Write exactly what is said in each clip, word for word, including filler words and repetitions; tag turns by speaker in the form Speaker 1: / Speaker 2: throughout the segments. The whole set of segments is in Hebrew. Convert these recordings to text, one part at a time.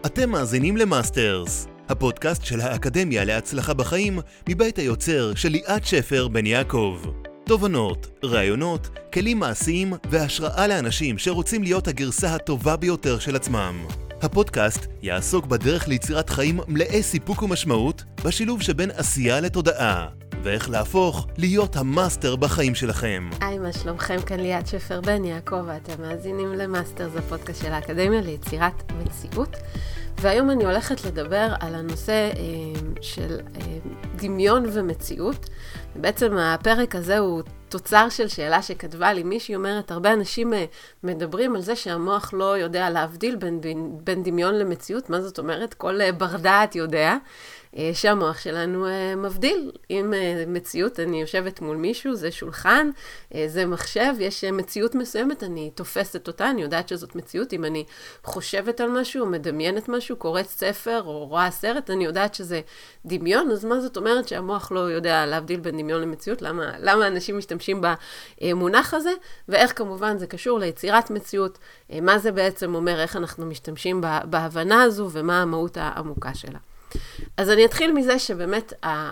Speaker 1: אתם מאזינים למאסטרס, הפודקאסט של האקדמיה להצלחה בחיים מבית היוצר של ליאת שפר בן יעקב. תובנות, רעיונות, כלים מעשיים והשראה לאנשים שרוצים להיות הגרסה הטובה ביותר של עצמם. הפודקאסט יעסוק בדרך ליצירת חיים מלאי סיפוק ומשמעות בשילוב שבין עשייה לתודעה, ואיך להפוך להיות המאסטר בחיים שלכם.
Speaker 2: היי, מה שלומכם? כאן ליאת שפר בן יעקב, ואתם מאזינים למאסטר, זה פודקאסט של האקדמיה ליצירת מציאות. והיום אני הולכת לדבר על הנושא אה, של אה, דמיון ומציאות. בעצם הפרק הזה הוא תוצר של שאלה שכתבה לי מישהי, אומרת, הרבה אנשים אה, מדברים על זה שהמוח לא יודע להבדיל בין, בין, בין דמיון למציאות. מה זאת אומרת? כל אה, בר דעת יודע אה, שהמוח שלנו אה, מבדיל. עם אה, מציאות, אני יושבת מול מישהו, זה שולחן, אה, זה מחשב, יש אה, מציאות מסוימת, אני תופסת אותה, אני יודעת שזאת מציאות. אם אני חושבת על משהו, מדמיינת משהו, קוראת ספר או רואה סרט, אני יודעת שזה דמיון. אז מה זאת אומרת שהמוח לא יודע להבדיל בין דמיון למציאות? למה, למה אנשים משתמשים במונח הזה? ואיך כמובן זה קשור ליצירת מציאות? מה זה בעצם אומר, איך אנחנו משתמשים בהבנה הזו ומה המהות העמוקה שלה? אז אני אתחיל מזה שבאמת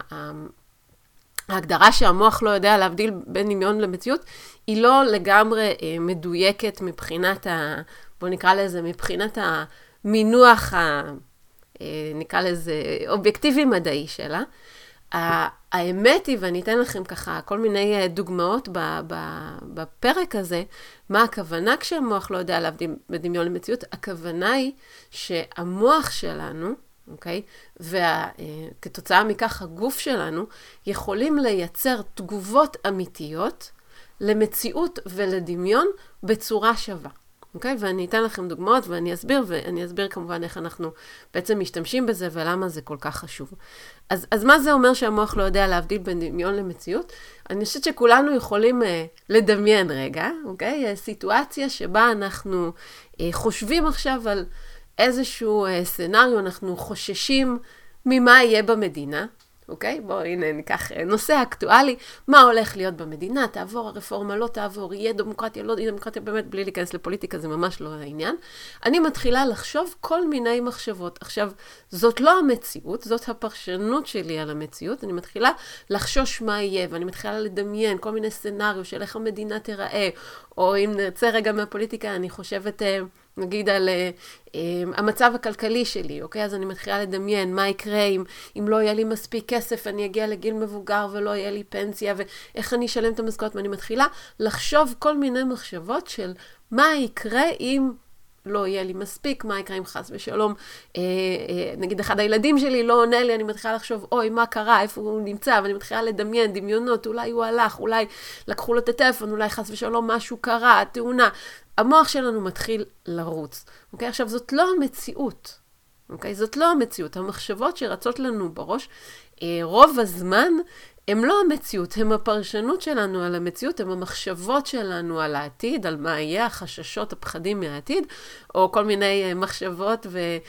Speaker 2: ההגדרה שהמוח לא יודע להבדיל בין דמיון למציאות, היא לא לגמרי מדויקת מבחינת, ה, בוא נקרא לזה, מבחינת המינוח, ה, נקרא לזה, אובייקטיבי מדעי שלה. האמת היא, ואני אתן לכם ככה כל מיני דוגמאות בפרק הזה, מה הכוונה כשהמוח לא יודע להבדיל בין דמיון למציאות. הכוונה היא שהמוח שלנו, אוקיי? וכתוצאה מכך הגוף שלנו יכולים לייצר תגובות אמיתיות למציאות ולדמיון בצורה שווה. אוקיי? ואני אתן לכם דוגמאות ואני אסביר, ואני אסביר כמובן איך אנחנו בעצם משתמשים בזה ולמה זה כל כך חשוב. אז, אז מה זה אומר שהמוח לא יודע להבדיל בין דמיון למציאות? אני חושבת שכולנו יכולים אה, לדמיין רגע, אוקיי? סיטואציה שבה אנחנו אה, חושבים עכשיו על איזשהו אה, סנריו, אנחנו חוששים ממה יהיה במדינה, אוקיי? בואו, הנה, ניקח נושא אקטואלי, מה הולך להיות במדינה, תעבור הרפורמה, לא תעבור, יהיה דמוקרטיה, לא יהיה דמוקרטיה, באמת בלי להיכנס לפוליטיקה, זה ממש לא העניין. אני מתחילה לחשוב כל מיני מחשבות. עכשיו, זאת לא המציאות, זאת הפרשנות שלי על המציאות, אני מתחילה לחשוש מה יהיה, ואני מתחילה לדמיין כל מיני סנריו של איך המדינה תיראה, או אם נרצה רגע מהפוליטיקה, אני חושבת, נגיד על uh, um, המצב הכלכלי שלי, אוקיי? אז אני מתחילה לדמיין מה יקרה אם, אם לא יהיה לי מספיק כסף, אני אגיע לגיל מבוגר ולא יהיה לי פנסיה, ואיך אני אשלם את המשכורת, ואני מתחילה לחשוב כל מיני מחשבות של מה יקרה אם לא יהיה לי מספיק, מה יקרה אם חס ושלום, אה, אה, נגיד אחד הילדים שלי לא עונה לי, אני מתחילה לחשוב, אוי, מה קרה, איפה הוא נמצא, ואני מתחילה לדמיין, דמיונות, אולי הוא הלך, אולי לקחו לו את הטלפון, אולי חס ושלום משהו קרה, תאונה. המוח שלנו מתחיל לרוץ. אוקיי? עכשיו, זאת לא המציאות. אוקיי? זאת לא המציאות. המחשבות שרצות לנו בראש, אה, רוב הזמן, הם לא המציאות, הם הפרשנות שלנו על המציאות, הם המחשבות שלנו על העתיד, על מה יהיה, החששות, הפחדים מהעתיד, או כל מיני מחשבות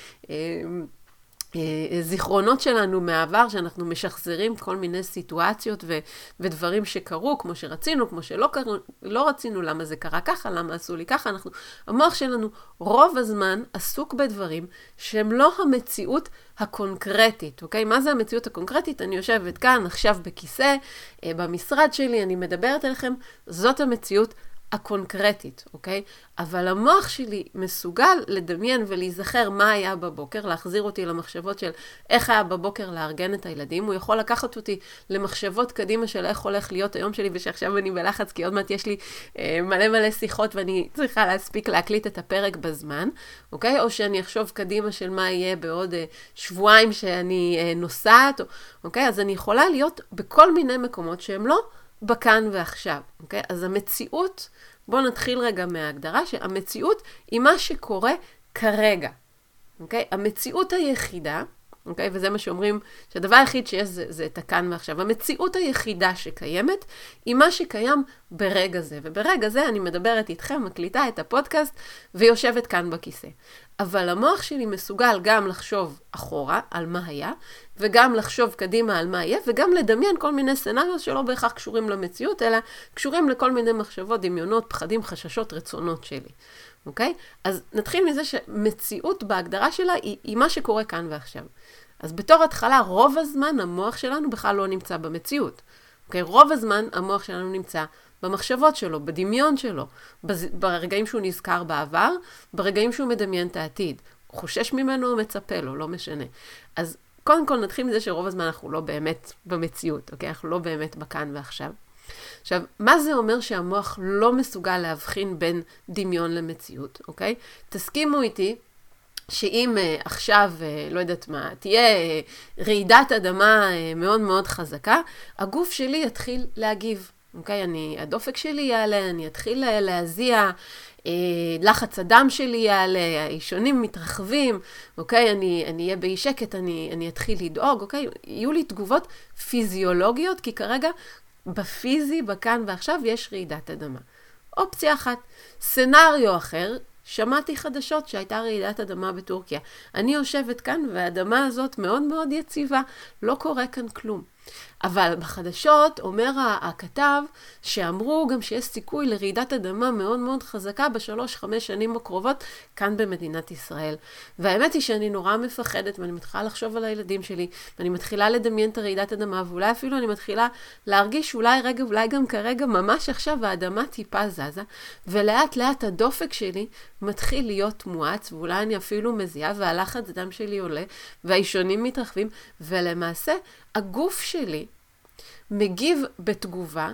Speaker 2: וזיכרונות שלנו מהעבר, שאנחנו משחזרים כל מיני סיטואציות ו- ודברים שקרו, כמו שרצינו, כמו שלא קרו, לא רצינו, למה זה קרה ככה, למה עשו לי ככה, אנחנו, המוח שלנו רוב הזמן עסוק בדברים שהם לא המציאות הקונקרטית, אוקיי? מה זה המציאות הקונקרטית? אני יושבת כאן, עכשיו בכיסא, במשרד שלי, אני מדברת אליכם, זאת המציאות הקונקרטית, אוקיי? אבל המוח שלי מסוגל לדמיין ולהיזכר מה היה בבוקר, להחזיר אותי למחשבות של איך היה בבוקר לארגן את הילדים. הוא יכול לקחת אותי למחשבות קדימה של איך הולך להיות היום שלי, ושעכשיו אני בלחץ, כי עוד מעט יש לי אה, מלא מלא שיחות, ואני צריכה להספיק להקליט את הפרק בזמן, אוקיי? או שאני אחשוב קדימה של מה יהיה בעוד אה, שבועיים שאני אה, נוסעת, אוקיי? אז אני יכולה להיות בכל מיני מקומות שהם לא בכאן ועכשיו, אוקיי? אז המציאות, בואו נתחיל רגע מההגדרה, שהמציאות היא מה שקורה כרגע, אוקיי? המציאות היחידה, אוקיי? וזה מה שאומרים, שהדבר היחיד שיש זה, זה את הכאן ועכשיו. המציאות היחידה שקיימת היא מה שקיים ברגע זה. וברגע זה אני מדברת איתכם, מקליטה את הפודקאסט ויושבת כאן בכיסא. אבל המוח שלי מסוגל גם לחשוב אחורה על מה היה, וגם לחשוב קדימה על מה יהיה, וגם לדמיין כל מיני סצנריos שלא בהכרח קשורים למציאות, אלא קשורים לכל מיני מחשבות, דמיונות, פחדים, חששות, רצונות שלי. אוקיי? אז נתחיל מזה שמציאות בהגדרה שלה היא, היא מה שקורה כאן ועכשיו. אז בתור התחלה, רוב הזמן המוח שלנו בכלל לא נמצא במציאות. אוקיי? רוב הזמן המוח שלנו נמצא במחשבות שלו, בדמיון שלו, ברגעים שהוא נזכר בעבר, ברגעים שהוא מדמיין את העתיד. הוא חושש ממנו או מצפה לו, לא משנה. אז קודם כל נתחיל מזה שרוב הזמן אנחנו לא באמת במציאות, אוקיי? אנחנו לא באמת בכאן ועכשיו. עכשיו, מה זה אומר שהמוח לא מסוגל להבחין בין דמיון למציאות, אוקיי? תסכימו איתי שאם uh, עכשיו, uh, לא יודעת מה, תהיה uh, רעידת אדמה uh, מאוד מאוד חזקה, הגוף שלי יתחיל להגיב, אוקיי? אני, הדופק שלי יעלה, אני אתחיל להזיע, uh, לחץ הדם שלי יעלה, האישונים מתרחבים, אוקיי? אני, אני אהיה באי שקט, אני, אני אתחיל לדאוג, אוקיי? יהיו לי תגובות פיזיולוגיות, כי כרגע בפיזי, בכאן ועכשיו, יש רעידת אדמה. אופציה אחת. סנריו אחר, שמעתי חדשות שהייתה רעידת אדמה בטורקיה. אני יושבת כאן והאדמה הזאת מאוד מאוד יציבה, לא קורה כאן כלום. אבל בחדשות אומר הכתב שאמרו גם שיש סיכוי לרעידת אדמה מאוד מאוד חזקה בשלוש חמש שנים הקרובות כאן במדינת ישראל. והאמת היא שאני נורא מפחדת ואני מתחילה לחשוב על הילדים שלי ואני מתחילה לדמיין את הרעידת אדמה ואולי אפילו אני מתחילה להרגיש אולי רגע, אולי גם כרגע ממש עכשיו האדמה טיפה זזה ולאט לאט הדופק שלי מתחיל להיות מואץ ואולי אני אפילו מזיעה והלחץ דם שלי עולה והאישונים מתרחבים ולמעשה הגוף שלי מגיב בתגובה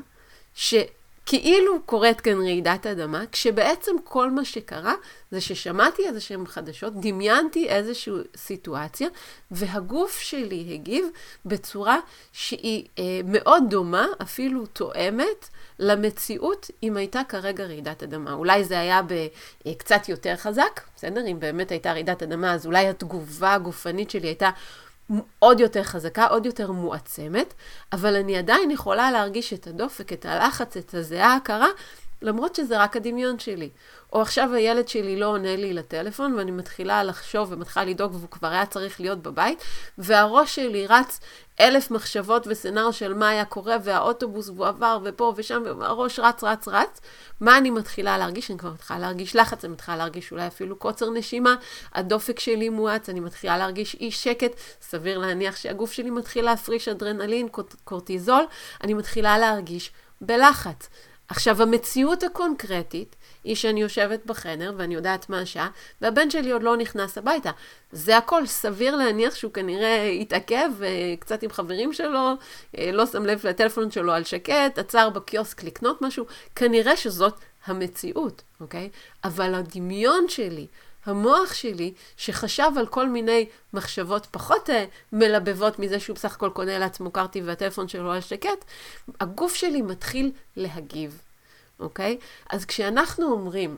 Speaker 2: שכאילו קורית כאן רעידת אדמה, כשבעצם כל מה שקרה זה ששמעתי איזשהם חדשות, דמיינתי איזושהי סיטואציה, והגוף שלי הגיב בצורה שהיא אה, מאוד דומה, אפילו תואמת, למציאות אם הייתה כרגע רעידת אדמה. אולי זה היה קצת יותר חזק, בסדר? אם באמת הייתה רעידת אדמה, אז אולי התגובה הגופנית שלי הייתה עוד יותר חזקה, עוד יותר מועצמת, אבל אני עדיין יכולה להרגיש את הדופק, את הלחץ, את הזיעה הקרה, למרות שזה רק הדמיון שלי. או עכשיו הילד שלי לא עונה לי לטלפון, ואני מתחילה לחשוב ומתחילה לדאוג, והוא כבר היה צריך להיות בבית, והראש שלי רץ אלף מחשבות וסנר של מה היה קורה, והאוטובוס והוא עבר, ופה ושם, והראש רץ, רץ, רץ. מה אני מתחילה להרגיש? אני כבר מתחילה להרגיש לחץ, אני מתחילה להרגיש אולי אפילו קוצר נשימה, הדופק שלי מואץ, אני מתחילה להרגיש אי שקט, סביר להניח שהגוף שלי מתחיל להפריש אדרנלין, קורטיזול, אני מתחילה להרגיש בלחץ. עכשיו, המציאות הקונקרטית היא שאני יושבת בחדר ואני יודעת מה השעה, והבן שלי עוד לא נכנס הביתה. זה הכל סביר להניח שהוא כנראה יתעכב, קצת עם חברים שלו, לא שם לב לטלפון שלו על שקט, עצר בקיוסק לקנות משהו, כנראה שזאת המציאות, אוקיי? אבל הדמיון שלי, המוח שלי, שחשב על כל מיני מחשבות פחות מלבבות מזה שהוא בסך הכל קונה לעצמו קרטי והטלפון שלו על שקט, הגוף שלי מתחיל להגיב, אוקיי? אז כשאנחנו אומרים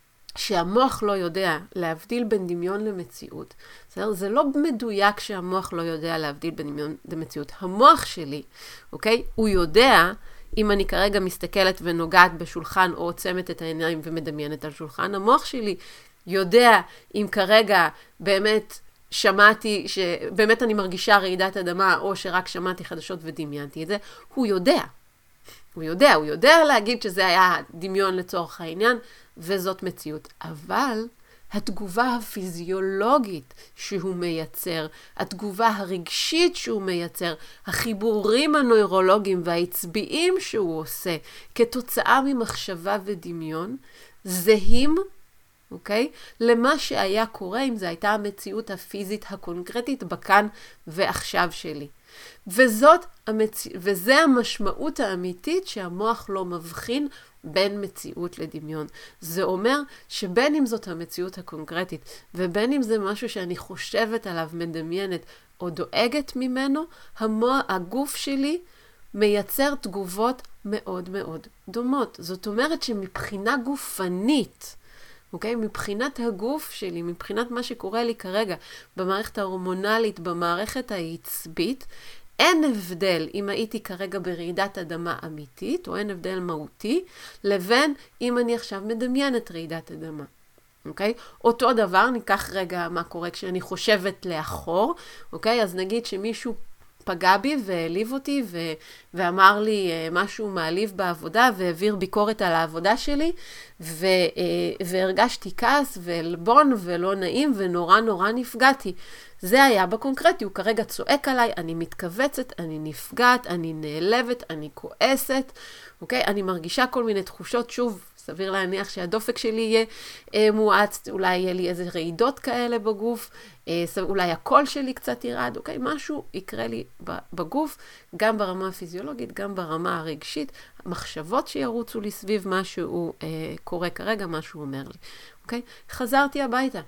Speaker 2: שהמוח לא יודע להבדיל בין דמיון למציאות, בסדר? זה לא מדויק שהמוח לא יודע להבדיל בין דמיון למציאות. המוח שלי, אוקיי? הוא יודע, אם אני כרגע מסתכלת ונוגעת בשולחן או עוצמת את העיניים ומדמיינת על שולחן, המוח שלי יודע אם כרגע באמת שמעתי, שבאמת אני מרגישה רעידת אדמה, או שרק שמעתי חדשות ודמיינתי את זה, הוא יודע. הוא יודע, הוא יודע להגיד שזה היה דמיון לצורך העניין, וזאת מציאות. אבל התגובה הפיזיולוגית שהוא מייצר, התגובה הרגשית שהוא מייצר, החיבורים הנוירולוגיים והעצביים שהוא עושה, כתוצאה ממחשבה ודמיון, זהים, אוקיי? למה שהיה קורה אם זו הייתה המציאות הפיזית הקונקרטית בכאן ועכשיו שלי. וזאת המצ... וזה המשמעות האמיתית שהמוח לא מבחין בין מציאות לדמיון. זה אומר שבין אם זאת המציאות הקונקרטית ובין אם זה משהו שאני חושבת עליו, מדמיינת או דואגת ממנו, המוח, הגוף שלי מייצר תגובות מאוד מאוד דומות. זאת אומרת שמבחינה גופנית, אוקיי? מבחינת הגוף שלי, מבחינת מה שקורה לי כרגע במערכת ההורמונלית, במערכת העצבית, אין הבדל אם הייתי כרגע ברעידת אדמה אמיתית, או אין הבדל מהותי, לבין אם אני עכשיו מדמיינת רעידת אדמה. אוקיי? אותו דבר, ניקח רגע מה קורה כשאני חושבת לאחור, אוקיי? אז נגיד שמישהו פגע בי והעליב אותי ו- ואמר לי uh, משהו מעליב בעבודה והעביר ביקורת על העבודה שלי ו- uh, והרגשתי כעס ולבון ולא נעים ונורא נורא נפגעתי. זה היה בקונקרטי, הוא כרגע צועק עליי, אני מתכווצת, אני נפגעת, אני נעלבת, אני כועסת, אוקיי? אני מרגישה כל מיני תחושות, שוב, סביר להניח שהדופק שלי יהיה אה, מואץ, אולי יהיה לי איזה רעידות כאלה בגוף, אה, אולי הקול שלי קצת ירד, אוקיי? משהו יקרה לי בגוף, גם ברמה הפיזיולוגית, גם ברמה הרגשית, מחשבות שירוצו לי סביב מה שהוא אה, קורה כרגע, מה שהוא אומר לי, אוקיי? חזרתי הביתה.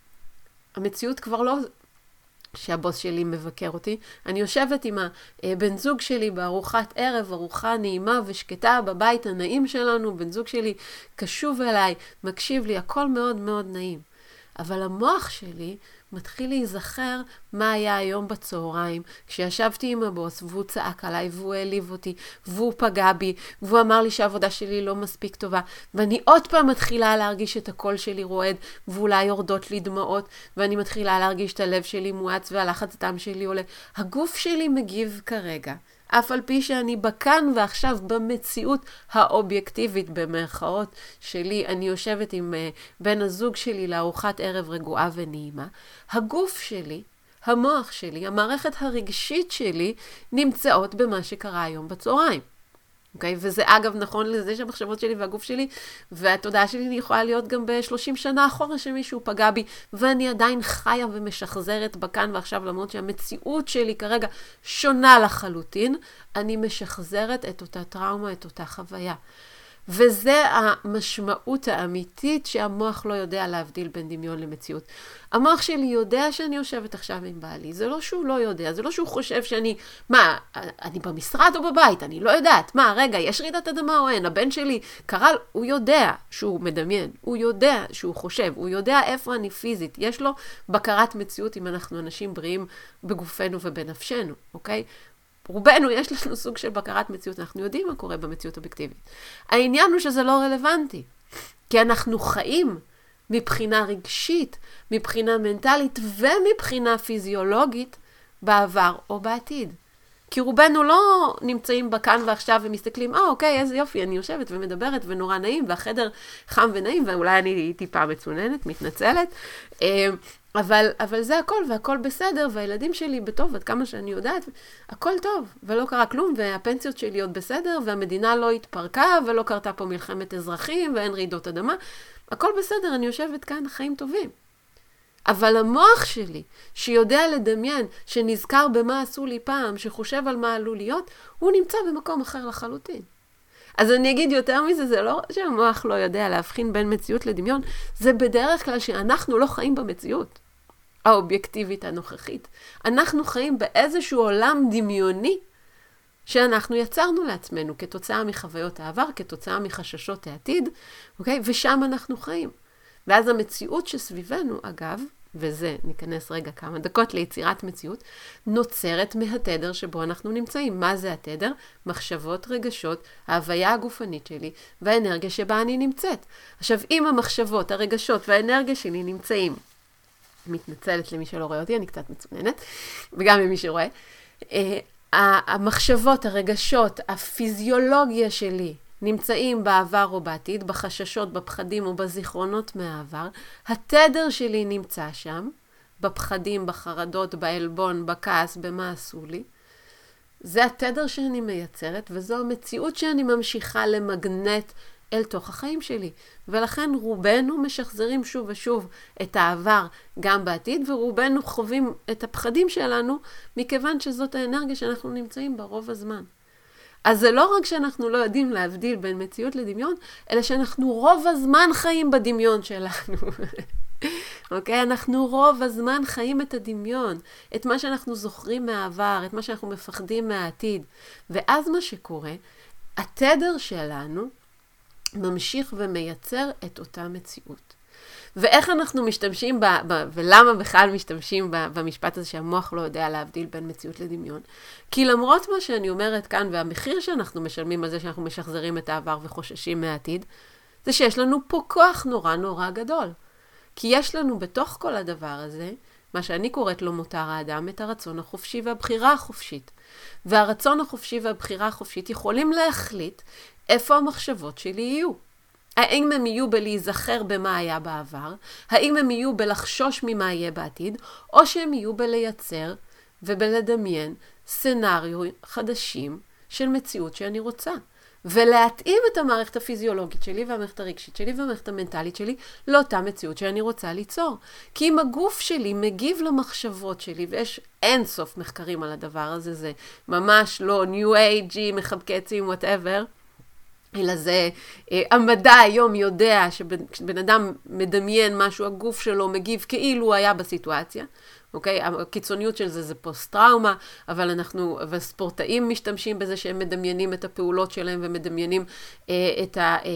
Speaker 2: המציאות כבר לא שהבוס שלי מבקר אותי. אני יושבת עם הבן זוג שלי בארוחת ערב, ארוחה נעימה ושקטה בבית הנעים שלנו, בן זוג שלי קשוב אליי, מקשיב לי, הכל מאוד מאוד נעים. אבל המוח שלי מתחיל להיזכר מה היה היום בצהריים, כשישבתי עם הבוס והוא צעק עליי והוא העליב אותי והוא פגע בי והוא אמר לי שהעבודה שלי לא מספיק טובה, ואני עוד פעם מתחילה להרגיש את הקול שלי רועד ואולי יורדות לי דמעות, ואני מתחילה להרגיש את הלב שלי מואץ והלחץ דם שלי עולה. הגוף שלי מגיב כרגע, אף על פי שאני בכאן ועכשיו במציאות האובייקטיבית במרכאות שלי, אני יושבת עם uh, בן הזוג שלי לארוחת ערב רגועה ונעימה. הגוף שלי, המוח שלי, המערכת הרגשית שלי נמצאות במה שקרה היום בצהריים. אוקיי? וזה אגב נכון לזה שהמחשבות שלי והגוף שלי והתודעה שלי יכולה להיות גם ב-שלושים שנה אחורה שמישהו פגע בי, ואני עדיין חיה ומשחזרת בכאן ועכשיו, למרות שהמציאות שלי כרגע שונה לחלוטין, אני משחזרת את אותה טראומה, את אותה חוויה. וזה המשמעות האמיתית שהמוח לא יודע להבדיל בין דמיון למציאות. המוח שלי יודע שאני יושבת עכשיו עם בעלי, זה לא שהוא לא יודע, זה לא שהוא חושב שאני, מה, אני במשרד או בבית, אני לא יודעת, מה, רגע, יש רעידת אדמה או אין, הבן שלי קרא, הוא יודע שהוא מדמיין, הוא יודע שהוא חושב, הוא יודע איפה אני פיזית, יש לו בקרת מציאות אם אנחנו אנשים בריאים בגופנו ובנפשנו, אוקיי? רובנו יש לנו סוג של בקרת מציאות, אנחנו יודעים מה קורה במציאות אובייקטיבית. העניין הוא שזה לא רלוונטי, כי אנחנו חיים מבחינה רגשית, מבחינה מנטלית ומבחינה פיזיולוגית בעבר או בעתיד. כי רובנו לא נמצאים בכאן ועכשיו ומסתכלים, אה, אוקיי, איזה יופי, אני יושבת ומדברת ונורא נעים, והחדר חם ונעים, ואולי אני טיפה מצוננת, מתנצלת, אבל, אבל זה הכל, והכל בסדר, והילדים שלי בטוב, עד כמה שאני יודעת, הכל טוב, ולא קרה כלום, והפנסיות שלי עוד בסדר, והמדינה לא התפרקה, ולא קרתה פה מלחמת אזרחים, ואין רעידות אדמה, הכל בסדר, אני יושבת כאן, חיים טובים. אבל המוח שלי, שיודע לדמיין, שנזכר במה עשו לי פעם, שחושב על מה עלול להיות, הוא נמצא במקום אחר לחלוטין. אז אני אגיד יותר מזה, זה לא שהמוח לא יודע להבחין בין מציאות לדמיון, זה בדרך כלל שאנחנו לא חיים במציאות האובייקטיבית הנוכחית. אנחנו חיים באיזשהו עולם דמיוני שאנחנו יצרנו לעצמנו כתוצאה מחוויות העבר, כתוצאה מחששות העתיד, אוקיי? ושם אנחנו חיים. ואז המציאות שסביבנו, אגב, וזה, ניכנס רגע כמה דקות ליצירת מציאות, נוצרת מהתדר שבו אנחנו נמצאים. מה זה התדר? מחשבות, רגשות, ההוויה הגופנית שלי והאנרגיה שבה אני נמצאת. עכשיו, אם המחשבות, הרגשות והאנרגיה שלי נמצאים, מתנצלת למי שלא רואה אותי, אני קצת מצוננת, וגם למי שרואה, המחשבות, הרגשות, הפיזיולוגיה שלי, נמצאים בעבר או בעתיד, בחששות, בפחדים או בזיכרונות מהעבר, התדר שלי נמצא שם, בפחדים, בחרדות, באלבון, בכעס, במה עשו לי. זה התדר שאני מייצרת, וזו המציאות שאני ממשיכה למגנט אל תוך החיים שלי. ולכן רובנו משחזרים שוב ושוב את העבר גם בעתיד, ורובנו חווים את הפחדים שלנו, מכיוון שזאת האנרגיה שאנחנו נמצאים בה רוב הזמן. אז זה לא רק שאנחנו לא יודעים להבדיל בין מציאות לדמיון, אלא שאנחנו רוב הזמן חיים בדמיון שלנו. אוקיי? אנחנו רוב הזמן חיים את הדמיון, את מה שאנחנו זוכרים מהעבר, את מה שאנחנו מפחדים מהעתיד. ואז מה שקורה, התדר שלנו ממשיך ומייצר את אותה מציאות. ואיך אנחנו משתמשים, ב, ב, ולמה בכלל משתמשים ב, במשפט הזה שהמוח לא יודע להבדיל בין מציאות לדמיון? כי למרות מה שאני אומרת כאן, והמחיר שאנחנו משלמים על זה שאנחנו משחזרים את העבר וחוששים מהעתיד, זה שיש לנו פה כוח נורא נורא גדול. כי יש לנו בתוך כל הדבר הזה מה שאני קוראת לו מותר האדם, את הרצון החופשי והבחירה החופשית. והרצון החופשי והבחירה החופשית יכולים להחליט איפה המחשבות שלי יהיו. האם הם יהיו בלהיזכר במה היה בעבר, האם הם יהיו בלחשוש ממה יהיה בעתיד, או שהם יהיו בלייצר ובלדמיין סנריו חדשים של מציאות שאני רוצה. ולהתאים את המערכת הפיזיולוגית שלי והמערכת הרגשית שלי והמערכת המנטלית שלי לאותה מציאות שאני רוצה ליצור. כי אם הגוף שלי מגיב למחשבות שלי, ויש אין סוף מחקרים על הדבר הזה, זה ממש לא ניו אייג'י, מחבקי עצים, whatever, אלא זה, המדע היום יודע שבן אדם מדמיין משהו, הגוף שלו מגיב כאילו הוא היה בסיטואציה. אוקיי? הקיצוניות של זה זה פוסט-טראומה, אבל אנחנו, וספורטאים משתמשים בזה שהם מדמיינים את הפעולות שלהם ומדמיינים אה, את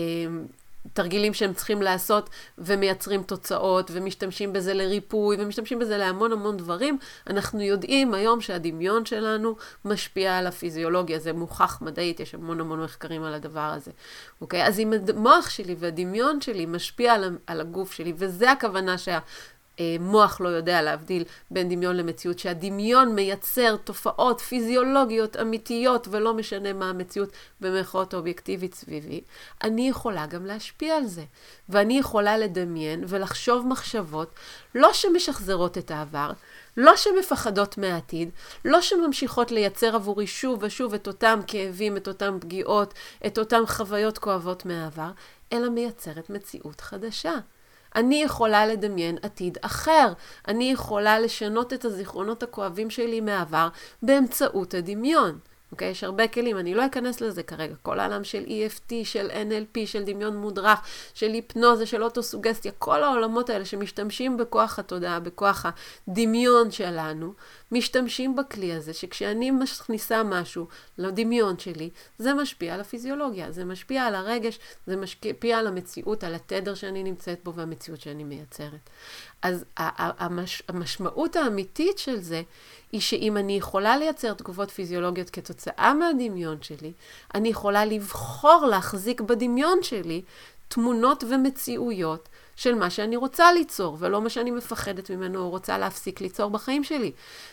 Speaker 2: התרגילים שהם צריכים לעשות ומייצרים תוצאות ומשתמשים בזה לריפוי ומשתמשים בזה להמון המון דברים. אנחנו יודעים היום שהדמיון שלנו משפיע על הפיזיולוגיה, זה מוכח מדעית, יש המון המון מחקרים על הדבר הזה. אוקיי? אז אם המוח שלי והדמיון שלי משפיע על, על הגוף שלי, וזה הכוונה שה... מוח לא יודע להבדיל בין דמיון למציאות, שהדמיון מייצר תופעות פיזיולוגיות אמיתיות ולא משנה מה המציאות במרכאות אובייקטיבית סביבי, אני יכולה גם להשפיע על זה. ואני יכולה לדמיין ולחשוב מחשבות לא שמשחזרות את העבר, לא שמפחדות מהעתיד, לא שממשיכות לייצר עבורי שוב ושוב את אותם כאבים, את אותם פגיעות, את אותם חוויות כואבות מהעבר, אלא מייצרת מציאות חדשה. אני יכולה לדמיין עתיד אחר. אני יכולה לשנות את הזיכרונות הכואבים שלי מהעבר באמצעות הדמיון. אוקיי? יש הרבה כלים, אני לא אכנס לזה כרגע. כל העולם של אי אף טי, של אן אל פי, של דמיון מודרך, של היפנוזה, של אוטוסוגסטיה, כל העולמות האלה שמשתמשים בכוח התודעה, בכוח הדמיון שלנו, משתמשים בכלי הזה, שכשאני מכניסה משהו לדמיון שלי, זה משפיע על הפיזיולוגיה, זה משפיע על הרגש, זה משפיע על המציאות, על התדר שאני נמצאת בו והמציאות שאני מייצרת. אז המש, המשמעות האמיתית של זה, היא שאם אני יכולה לייצר תגובות פיזיולוגיות כתוצאה מהדמיון שלי, אני יכולה לבחור להחזיק בדמיון שלי תמונות ומציאויות של מה שאני רוצה ליצור, ולא מה שאני מפחדת ממנו או רוצה להפסיק ליצור בחיים שלי.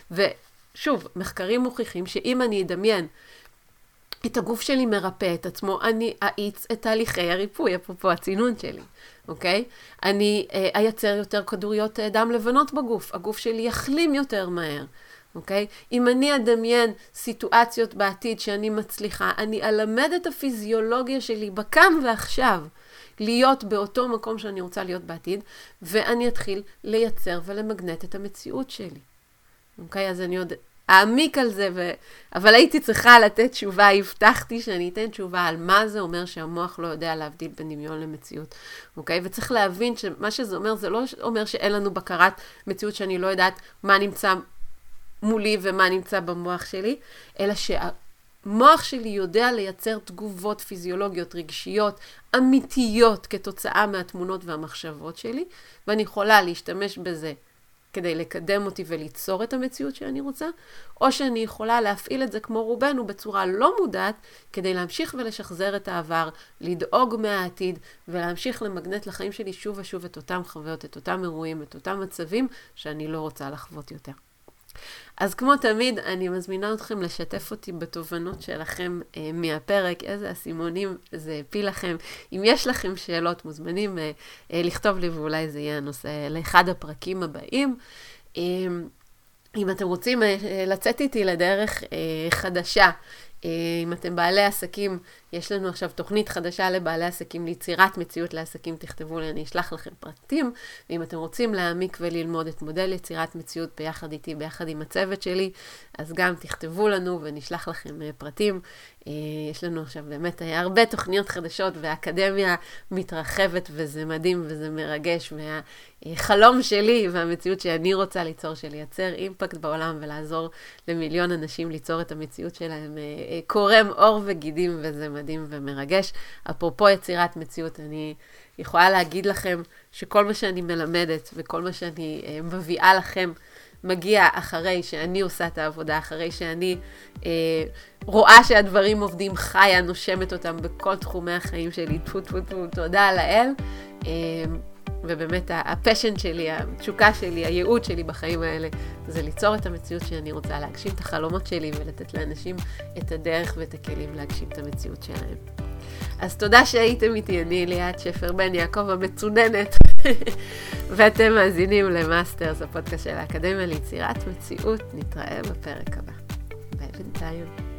Speaker 2: ושוב, מחקרים מוכיחים שאם אני אדמיין את הגוף שלי מרפא את עצמו, אני אאיץ את תהליכי הריפוי, אפרופו הצינון שלי, אוקיי? אני אה, אייצר יותר כדוריות דם לבנות בגוף, הגוף שלי יחלים יותר מהר. אוקיי? אם אני אדמיין סיטואציות בעתיד שאני מצליחה, אני אלמד את הפיזיולוגיה שלי בכאן ועכשיו להיות באותו מקום שאני רוצה להיות בעתיד, ואני אתחיל לייצר ולמגנט את המציאות שלי. אוקיי? אז אני עוד אעמיק על זה, ו... אבל הייתי צריכה לתת תשובה, הבטחתי שאני אתן תשובה על מה זה אומר שהמוח לא יודע להבדיל בין דמיון למציאות. אוקיי? וצריך להבין שמה שזה אומר, זה לא אומר שאין לנו בקרת מציאות שאני לא יודעת מה נמצא מולי ומה נמצא במוח שלי, אלא שהמוח שלי יודע לייצר תגובות פיזיולוגיות, רגשיות, אמיתיות כתוצאה מהתמונות והמחשבות שלי, ואני יכולה להשתמש בזה כדי לקדם אותי וליצור את המציאות שאני רוצה, או שאני יכולה להפעיל את זה כמו רובנו בצורה לא מודעת, כדי להמשיך ולשחזר את העבר, לדאוג מהעתיד, ולהמשיך למגנט לחיים שלי שוב ושוב את אותם חוויות, את אותם אירועים, את אותם מצבים שאני לא רוצה לחוות יותר. אז כמו תמיד, אני מזמינה אתכם לשתף אותי בתובנות שלכם אה, מהפרק, איזה הסימונים זה הפיל לכם. אם יש לכם שאלות, מוזמנים אה, אה, לכתוב לי, ואולי זה יהיה הנושא לאחד הפרקים הבאים. אה, אם אתם רוצים אה, לצאת איתי לדרך אה, חדשה, אה, אם אתם בעלי עסקים, יש לנו עכשיו תוכנית חדשה לבעלי עסקים, ליצירת מציאות לעסקים, תכתבו לי, אני אשלח לכם פרטים, ואם אתם רוצים להעמיק וללמוד את מודל יצירת מציאות ביחד איתי, ביחד עם הצוות שלי, אז גם תכתבו לנו ונשלח לכם פרטים. יש לנו עכשיו באמת הרבה תוכניות חדשות, והאקדמיה מתרחבת, וזה מדהים וזה מרגש, והחלום שלי והמציאות שאני רוצה ליצור, של לייצר אימפקט בעולם ולעזור למיליון אנשים ליצור את המציאות שלהם, קורם אור וגידים, וזה מדהים ומרגש. אפרופו יצירת מציאות, אני יכולה להגיד לכם שכל מה שאני מלמדת וכל מה שאני מביאה לכם מגיע אחרי שאני עושה את העבודה, אחרי שאני אה, רואה שהדברים עובדים, חיה, נושמת אותם בכל תחומי החיים שלי. טפו טפו טפו, תודה לאל. אה, ובאמת הפשן שלי, התשוקה שלי, הייעוד שלי בחיים האלה, זה ליצור את המציאות שאני רוצה, להגשים את החלומות שלי ולתת לאנשים את הדרך ואת הכלים להגשים את המציאות שלהם. אז תודה שהייתם איתי, אני ליאת שפר בן יעקב המצוננת, ואתם מאזינים למאסטרס, הפודקאסט של האקדמיה ליצירת מציאות. נתראה בפרק הבא. ביי בינתיים.